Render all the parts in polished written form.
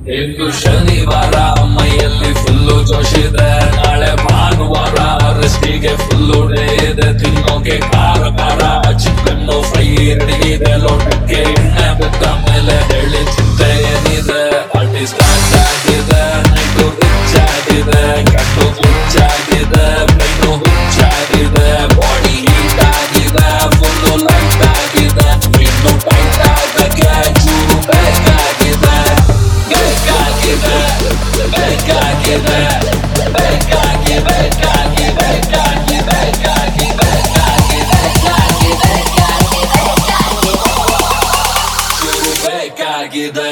ಇಂದು ಶನಿವಾರ ಮೈಯಲ್ಲಿ ಫುಲ್ಲು ಜೋಶಿದೆ, ನಾಳೆ ಭಾನುವಾರ ರೆಸ್ಟಿಗೆ ಫುಲ್ಲು ಡೇ ಇದೆ. ತಿನ್ನೋಕೆ ಖಾರ ಖಾರ ಚಿಕನ್ನು ಫ್ರೈ ರೆಡಿ ಇದೆ, ಲೋಟಕ್ಕೆ ಎಣ್ಣೆ ಬಿದ್ದ ಮೇಲೆ ಹೇಳಿ ಚಿಂತೆ ಏನಿದೆ. ಪಾರ್ಟಿ ಸ್ಟಾರ್ಟ್ ಆಗಿದೆ, ನೈಟು ರಿಚ್ ಆಗಿದೆ, ಕಟ್ಟು ಹುಚ್ಚಾಗಿದೆ, ಬ್ರೈನು ಹುಚ್ಚಾಗಿದೆ, ಬಾಡಿ ಹೀಟ್ ಆಗಿದೆ, ಫುಲ್ಲು ಲೈಟ್ ಆಗಿದೆ. ಇನ್ನು ಟೈಟ್ ಆಗಕ್ಕೆ ಚೂರು ಬೇಕಾಗಿದೆ, ಬೇಕಾಗಿದೆ, ಬೇಕಾಗಿದೆ, ಬೇಕಾಗಿ ಬೇಕಾಗಿ ಬೇಕಾಗಿ ಬೇಕಾಗಿ ಬೇಕಾಗಿ ಚೂರು ಬೇಕಾಗಿದೆ.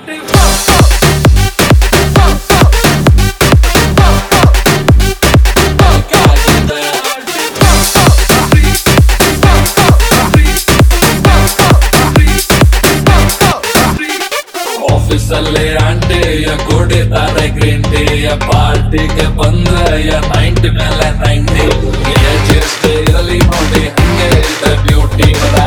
ಆಫೀಸಲ್ಲಿ ಆಂಟಿಯ ಕುಡಿತಾರೆ ಗ್ರೀನ್ ಟೀಯ, ಪಾರ್ಟಿಗೆ ಬಂದ್ರೆ 90 ಮೇಲೆ 90. ಏಜ್ ಎಷ್ಟೇ ಇರಲಿ ನೋಡಿ ಹಂಗೆ ಇದೆ ಬ್ಯೂಟಿ.